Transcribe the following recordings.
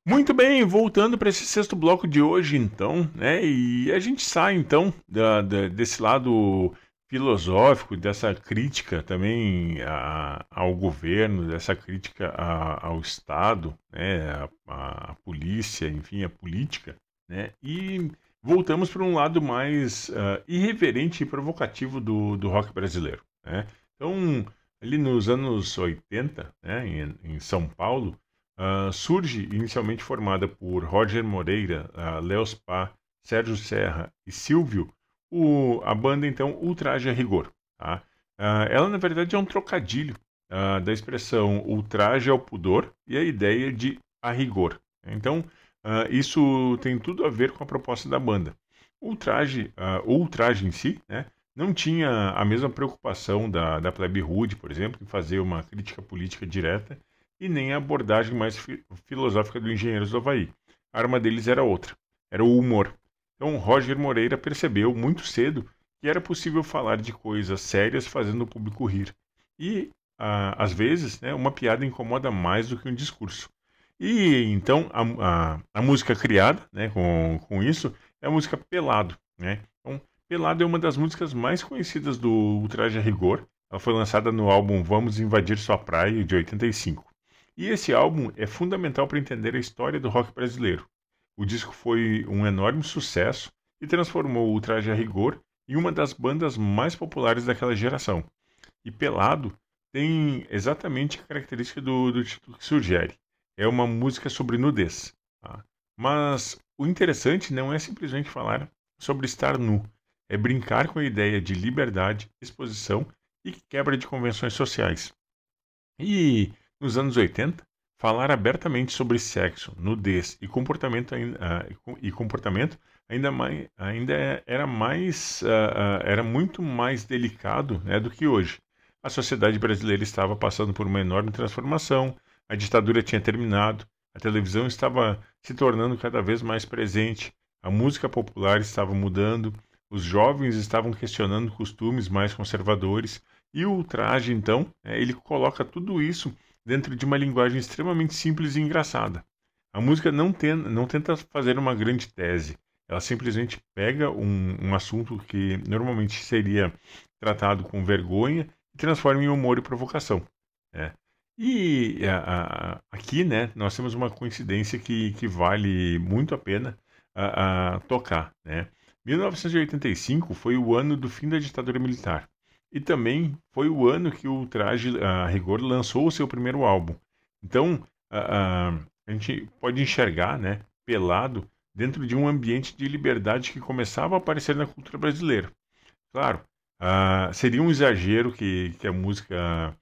Muito bem, voltando para esse sexto bloco de hoje, então, né? E a gente sai, então, desse lado filosófico, dessa crítica também ao governo, dessa crítica ao Estado, né? A polícia, enfim, a política, né? E voltamos para um lado mais irreverente e provocativo do rock brasileiro, né? Então, ali nos anos 80, né, em São Paulo, surge inicialmente formada por Roger Moreira, Léo Spa, Sérgio Serra e Silvio, a banda então Ultraje a Rigor. Tá? Ela na verdade é um trocadilho da expressão ultraje ao pudor e a ideia de a rigor. Então isso tem tudo a ver com a proposta da banda. O ultraje em si, né, não tinha a mesma preocupação da Plebe Rude, por exemplo, em fazer uma crítica política direta e nem a abordagem mais filosófica do Engenheiros do Havaí. A arma deles era outra, era o humor. Então Roger Moreira percebeu muito cedo que era possível falar de coisas sérias fazendo o público rir. E, às vezes, né, uma piada incomoda mais do que um discurso. E então a música criada, né, com isso é a música Pelado. Né? Então, Pelado é uma das músicas mais conhecidas do Ultraje a Rigor. Ela foi lançada no álbum Vamos Invadir Sua Praia, de 85. E esse álbum é fundamental para entender a história do rock brasileiro. O disco foi um enorme sucesso e transformou o Ultraje a Rigor em uma das bandas mais populares daquela geração. E Pelado tem exatamente a característica do título que sugere. É uma música sobre nudez. Tá? Mas o interessante não é simplesmente falar sobre estar nu. É brincar com a ideia de liberdade, exposição e quebra de convenções sociais. E nos anos 80, falar abertamente sobre sexo, nudez e comportamento, ainda era muito mais delicado, né, do que hoje. A sociedade brasileira estava passando por uma enorme transformação, a ditadura tinha terminado, a televisão estava se tornando cada vez mais presente, a música popular estava mudando, os jovens estavam questionando costumes mais conservadores, e o ultraje, então, ele coloca tudo isso dentro de uma linguagem extremamente simples e engraçada. A música não tenta fazer uma grande tese, ela simplesmente pega um assunto que normalmente seria tratado com vergonha e transforma em humor e provocação. Né? E aqui, né, nós temos uma coincidência que vale muito a pena tocar. Né? 1985 foi o ano do fim da ditadura militar. E também foi o ano que o Ultraje a Rigor lançou o seu primeiro álbum. Então, a gente pode enxergar, né, Pelado dentro de um ambiente de liberdade que começava a aparecer na cultura brasileira. Claro, seria um exagero que a música...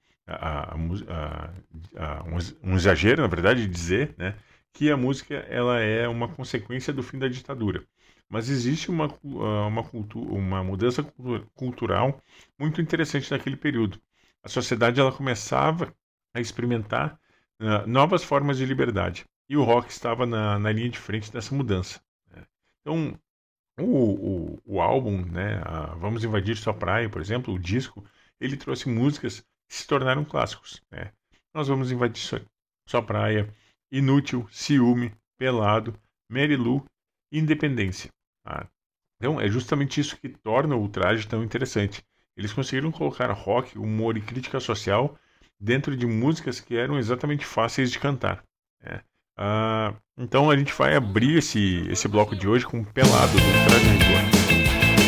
um exagero, na verdade, dizer, né, que a música ela é uma consequência do fim da ditadura. Mas existe uma mudança cultural muito interessante naquele período. A sociedade ela começava a experimentar novas formas de liberdade. E o rock estava na linha de frente dessa mudança. Né? Então, o álbum, né, Vamos Invadir Sua Praia, por exemplo, o disco, ele trouxe músicas que se tornaram clássicos. Né? Nós vamos invadir sua praia, Inútil, Ciúme, Pelado, Mary Lou e Independência. Tá? Então, é justamente isso que torna o Ultraje tão interessante. Eles conseguiram colocar rock, humor e crítica social dentro de músicas que eram exatamente fáceis de cantar. Né? Então a gente vai abrir esse bloco de hoje com Pelado do Ultraje a Rigor.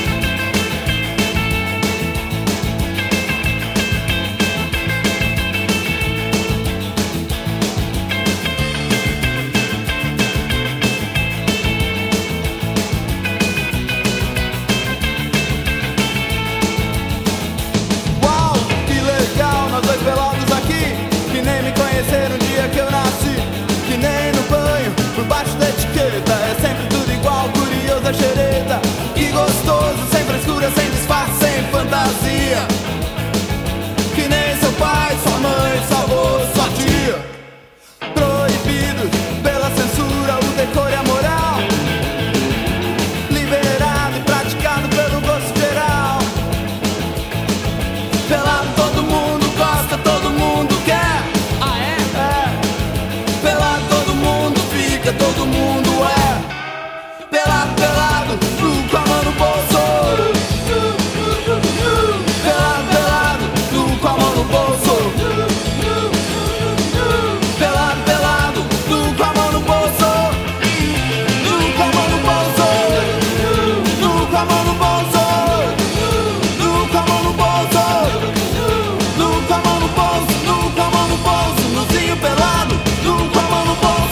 Que nem seu pai, sua mãe, sua avó, sua tia. Proibido pela censura, o decoro e a moral. Liberado e praticado pelo gosto geral. Pelado todo mundo gosta, todo mundo quer. Ah, é? É. Pelado todo mundo fica essência todo mundo é pelado, pelado, nu com a mão no bolso. Pelado, pelado, nu com a mão no bolso. Pelado, pelado, nu com a mão no bolso. Nu com a mão no bolso. Nu com a mão no bolso. Nu com a mão no bolso. Nu com a mão no bolso. Nu com a mão no bolso. Nuzinho pelado, nu com a mão no bolso.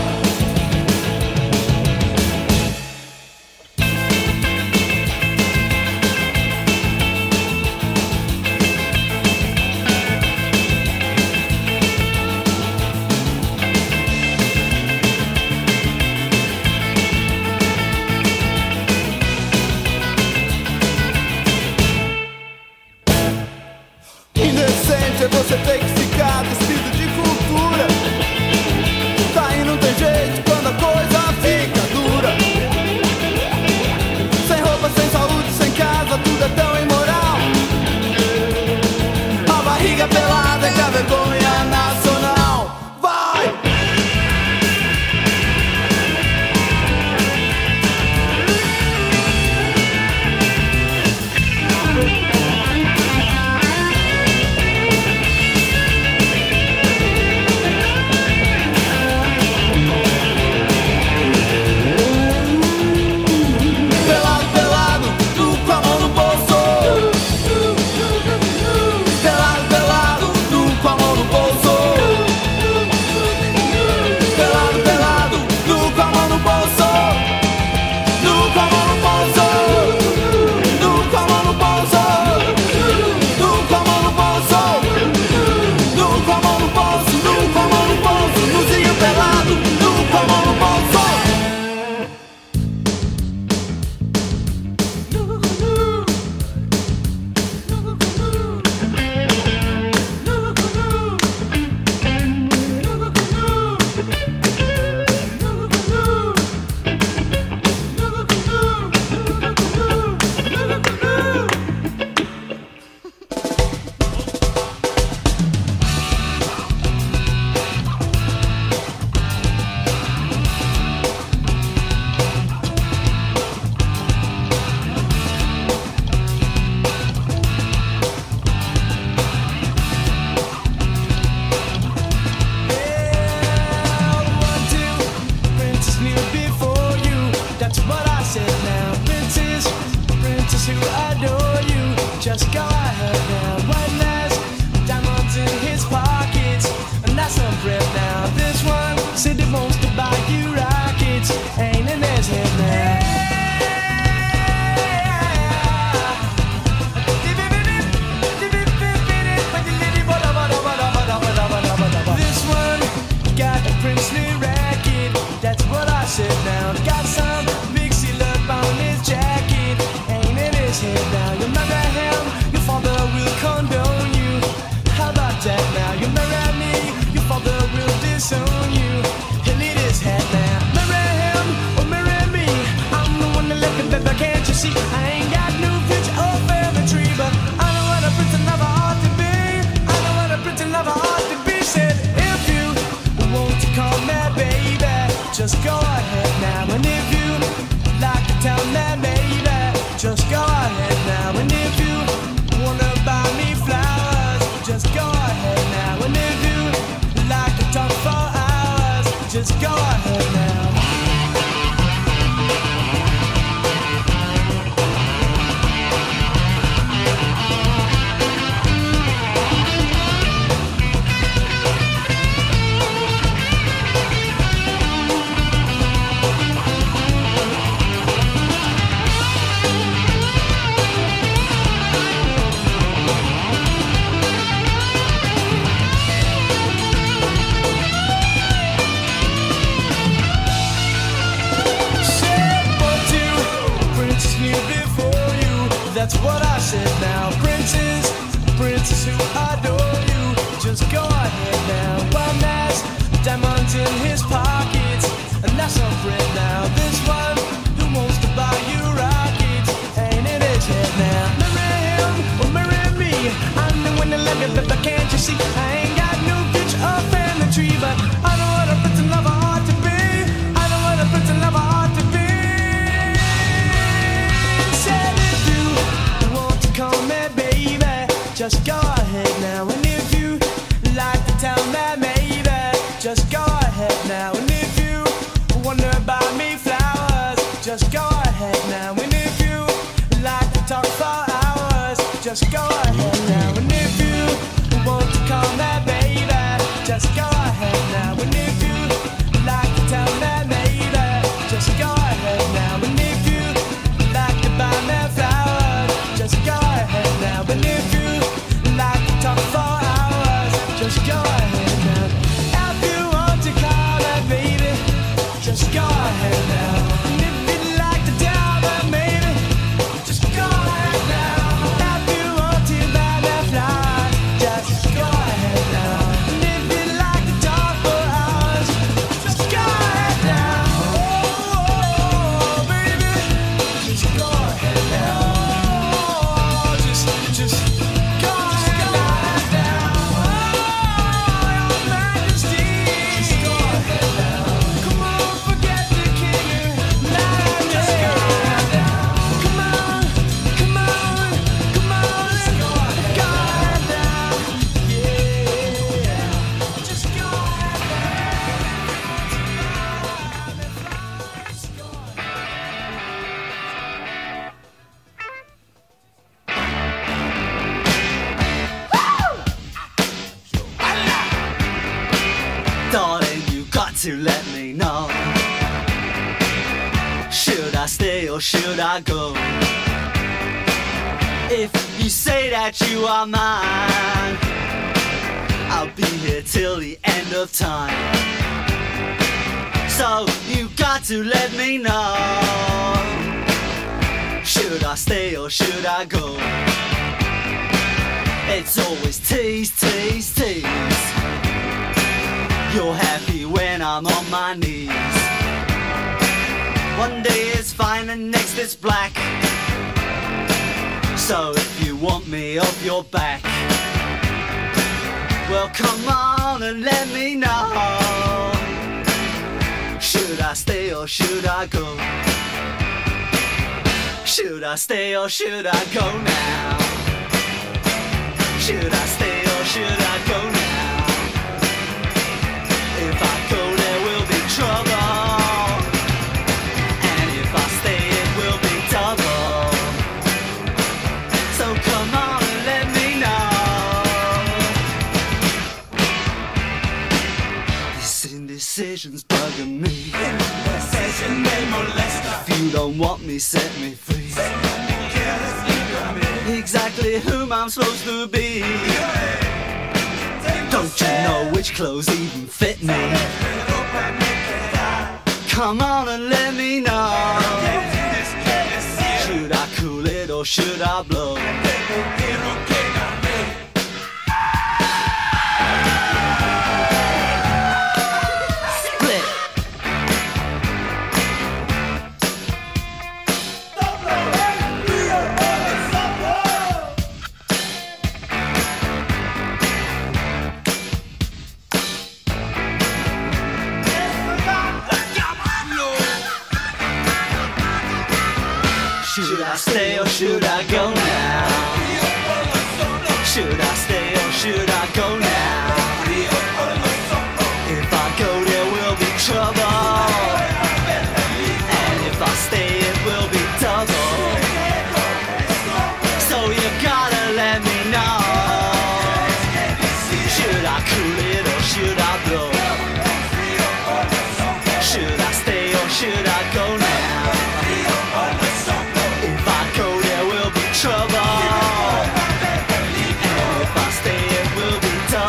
Indecente, você tem que ficar despido de cultura. Tá aí não tem jeito quando a coisa fica dura. Sem roupa, sem saúde, sem casa, tudo é tão imoral. A barriga pelada é que a vergonha nacional. Vai! Pelado, pelado, nu com a mão no bolso. Pelado, pelado, nu com a mão no bolso. Pelado, pelado, nu com a mão no bolso. Nu com a mão no bolso. Nu com a mão no bolso. Nu com a mão no bolso. Nu com a mão no bolso. Nu com a mão no bolso. Nuzinho pelado, nu com a mão no bolso. Princess knew before you. That's what I said now. Princess, princess who adore you. Just go ahead now. One last diamonds in his pockets, and that's some bread now. This one said he wants to buy you rockets. Ain't in his head now. This one got a princely racket. That's what I said now. Got some big seal up on his jacket. Ain't in his head now. You marry him, your father will condone you. How about that now? You marry me, your father will disown you. He'll eat his head now. Marry him or marry me. I'm the one that left it, baby, can't you see? I ain't got no future or family tree, but I know what a prince lover ought to be. I know what a prince lover ought to be. Said if you want to call me baby, just go ahead now. And if you like to tell me baby, just go ahead now. And if you wanna buy me flowers, just go ahead now. And if you like to talk for hours, just go ahead now. That's what I said now. Princess, princess who adore you. Just go ahead now. One has diamonds in his pockets, and that's some bread now. This one who wants to buy you rockets ain't in his head now. Marry him or marry me. I'm the one that love you, but can't you see? I ain't got no future or family tree, but I know what a prince and lover ought to be. I just go ahead now. And if you'd like to tell them, maybe just go ahead now. If you want to buy that fly, just go ahead now. And if you'd like to talk for hours, just go ahead now. Oh, baby, just go ahead now. Just go ahead now. Oh, Your Majesty, just go ahead now. Come on, forget the king. Just go ahead now. Come on, come on, come on. Just go ahead now. Yeah, just go ahead Darling, you got to let me know. Should I stay or should I go? If you say that you are mine, I'll be here till the end of time. So you got to let me know. Should I stay or should I go? It's always tease, tease, tease. You're happy when I'm on my knees. One day is fine and next is black. So if you want me off your back, well come on and let me know. Should I stay or should I go? Should I stay or should I go now? Should I stay or should I go now? If I go there will be trouble, and if I stay it will be double. So come on and let me know. This indecision's bugging me. If you don't want me, set me free. Exactly whom I'm supposed to be. Don't you know which clothes even fit me? Come on and let me know. Should I cool it or should I blow? Split. Should I stay or should I go now? Should I stay or should I go now? If I go there will be trouble, and if I stay it will be double. So you gotta let me know. Should I cool it or should I blow? Should I stay or should I go now? If I go there will be trouble, and if I stay it will be double.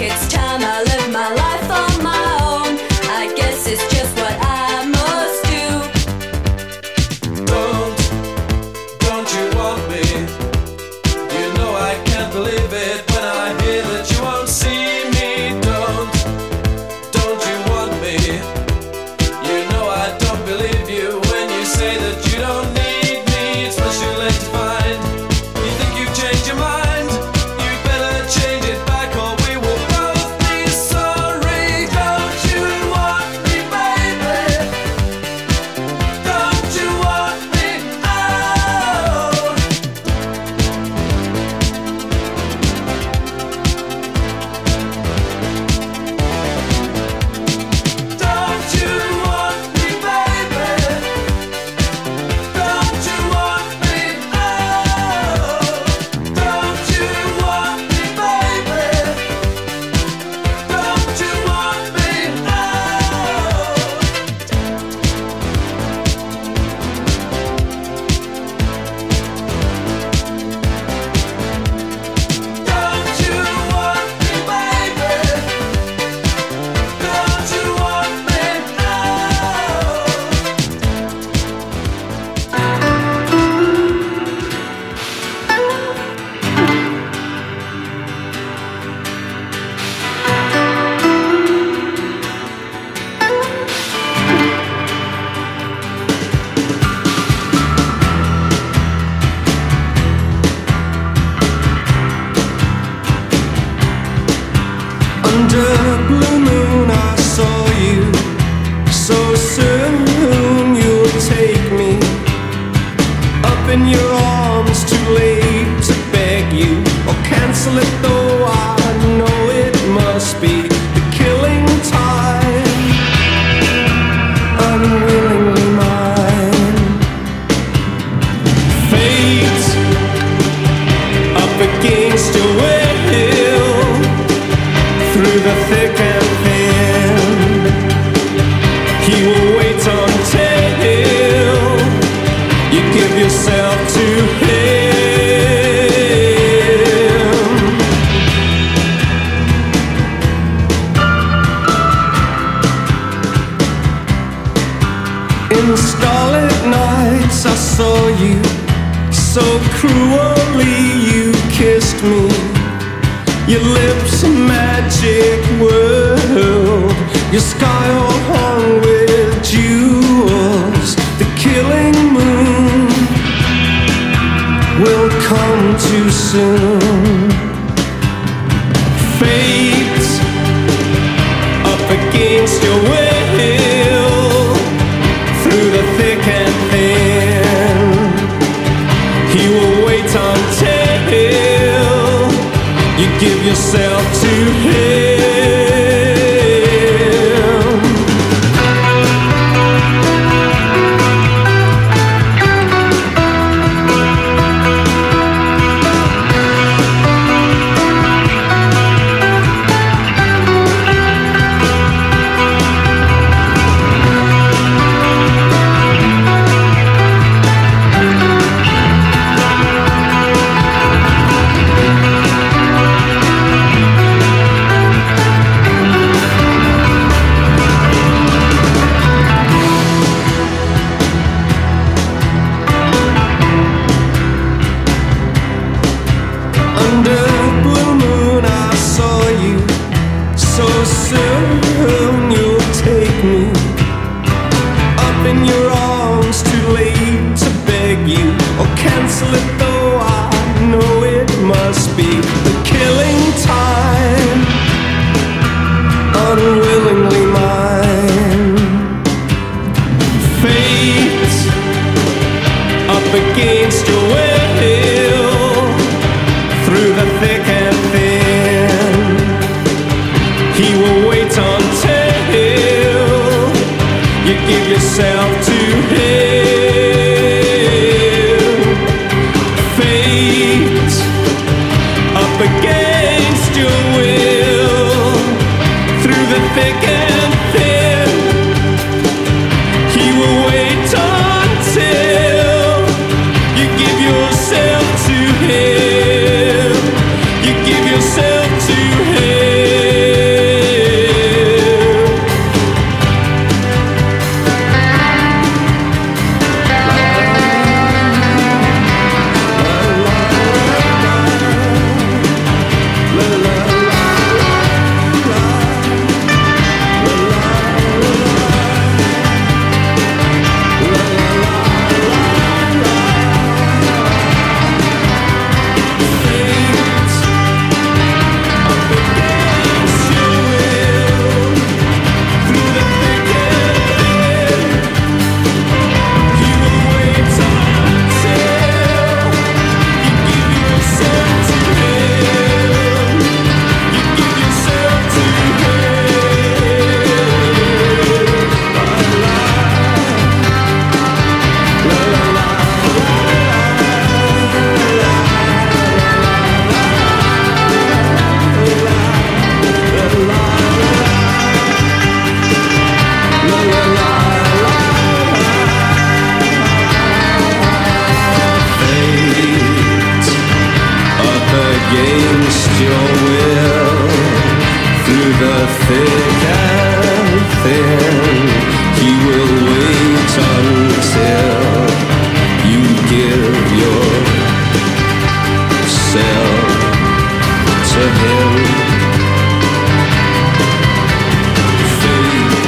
it's time I live my life on my own. I guess it's just what I must do. Don't you want me? You know I can't believe it when I hear that you won't see me. Don't you want me? You know I don't believe you when you say that you don't need me. It's much too late to find. You think you've changed your mind? You better change it back or we will both be sorry. Don't you want me, baby? Don't you want me? Oh. Don't you want me, baby? Don't you want me? Oh. Don't you want me, baby? Don't you want me? Don't you want me, baby? Don't you want me? Under blue moon I saw you. So soon you'll take me up in your arms. Too late to beg you or cancel it, though I know it must be the killing time. Unwillingly mine. Fate up against your will. Through the thick and thin, he will wait until you give yourself to him. In starlit nights I saw you, so cruelly you kissed me. Your lips a magic world, your sky all hung with jewels. The killing moon will come too soon. Fate up against your will. Through the thick and thin, he will wait until you give yourself to him. yourself to him. the thick and thin. He will wait until you give yourself to him. Fate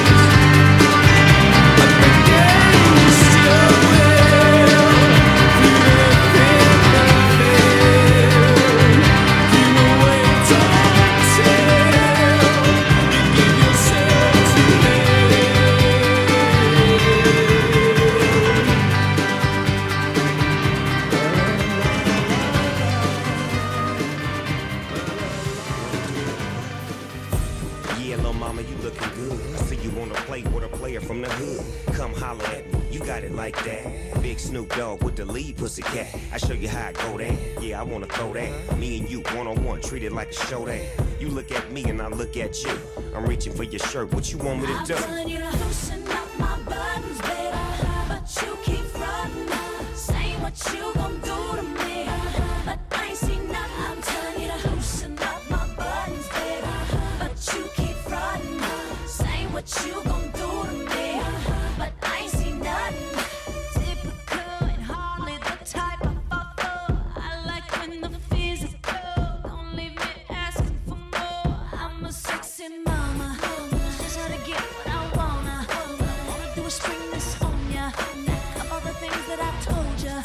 against your will, through the thick and thin. He will wait until you give yourself to him. Yeah, little mama, you looking good. See you wanna play with a player from the hood. Come holler at me, you got it like that. Big Snoop Dogg with the lead pussycat. I show you how I go there. Yeah, I wanna throw that. Me and you one-on-one, treat it like a showdown. You look at me and I look at you. I'm reaching for your shirt, what you want me to I'm do? telling you to loosen up my buttons, baby, but you keep frontin', saying what you gon' do to me, but I ain't seen nothing. I'm telling you to loosen up my buttons, baby, but you keep frontin', saying what you gon' do to me, but I ain't seen nothing. Typical and hardly the type I fall for. I like when the physical, don't leave me asking for more. I'm a sexy mama, just how to get what I wanna. Wanna do is spring this on ya, of all the things that I told ya.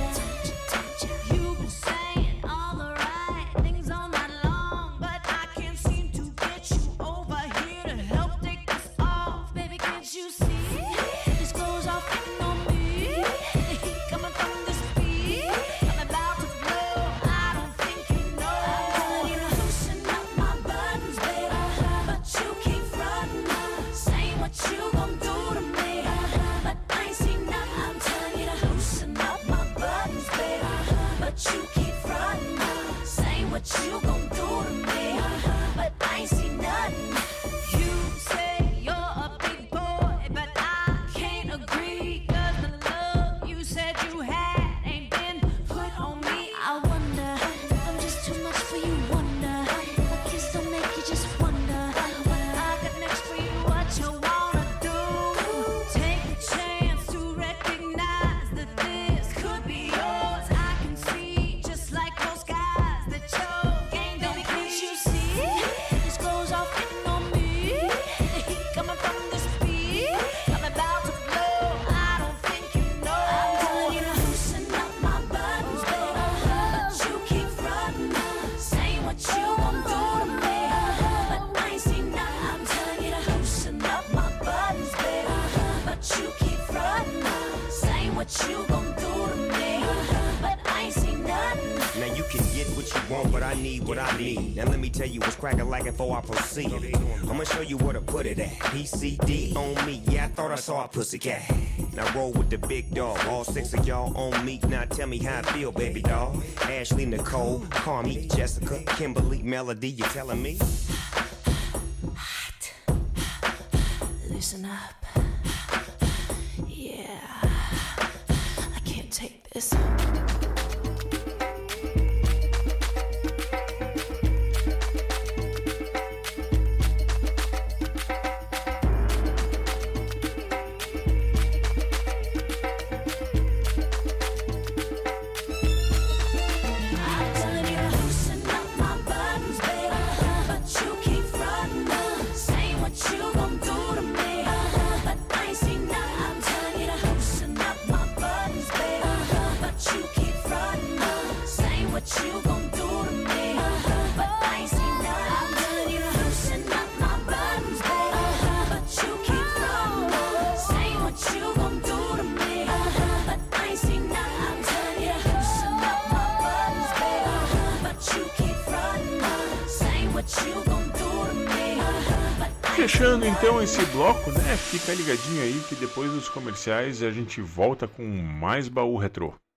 You've been saying all the right things all night long, but I can't seem to get you over here to help take this off. Baby, can't you see? These clothes are fitting on me. The heat coming from this beat, I'm about to blow. I don't think you know. I'm telling you to loosen up my buttons, baby, but you keep frontin', saying what you gon' do to me, but I ain't seen nothing. I'm telling you to loosen up my buttons, baby, but you keep frontin', saying what you gon' do to me, but I ain't seen nothing. You say you're a big boy, but I can't agree, 'cause the love you said you had ain't been put on me. I wonder if I'm just too much for you, wonder if a kiss don't make you just wonder what I got next for you, what you wanna do. Take a chance to recognize that this could be yours. I can see just like those guys that your game don't. Can't you see? These clothes are fitting on me. The heat coming from this beat, I'm about to blow. I don't think you know. I'm telling you to loosen up my buttons, baby, but you keep frontin', saying what you gon' do to me, but I ain't seen nothing. I'm telling you to loosen up my buttons, baby, but you keep frontin', saying what you gon' do to me, but I ain't seen nothing. Now you can get what you want, but I need what I need. Now let me tell you what's cracking like before I proceed. I'ma show you where to put it at. PCD on me, yeah, I thought I saw a pussycat. Now roll with the big dog, all 6 of y'all on me. Now tell me how I feel, baby doll. Ashley, Nicole, Carmi, Jessica, Kimberly, Melody, you telling me? Listen up. Yeah, I can't take this. I'm telling you to loosen up my buttons, baby, but you keep frontin', saying what you gon' do to me, but I ain't seen nothing. I'm telling you to loosen up my buttons, baby, but you keep frontin', saying what you gon' do to me, but I ain't seen nothing. I'm telling you to loosen up my buttons, baby, but you keep frontin', saying what you gon' do to me, but I ain't seen nothing. I'm telling you to loosen up my buttons, baby, but you keep frontin', saying what you gon' do to me, but I ain't Fechando então esse bloco, né? Fica ligadinho aí que depois dos comerciais a gente volta com mais baú retrô.